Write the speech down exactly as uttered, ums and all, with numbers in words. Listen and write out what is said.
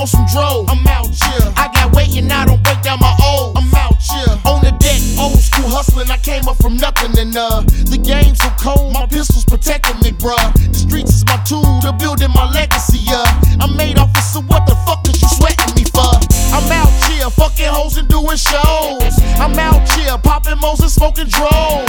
on some drove. I'm out here. I got weight and I don't break down my O's. I'm out here. On the deck, old school hustling. I came up from nothing and uh, the game's so cold. My pistols protecting me, bruh. The streets is my tool to building my legacy, yeah. I'm made off of, so what the fuck is you sweating me for? I'm out here, fucking hoes and doing shows. I'm out here, popping Moses, smoking drones.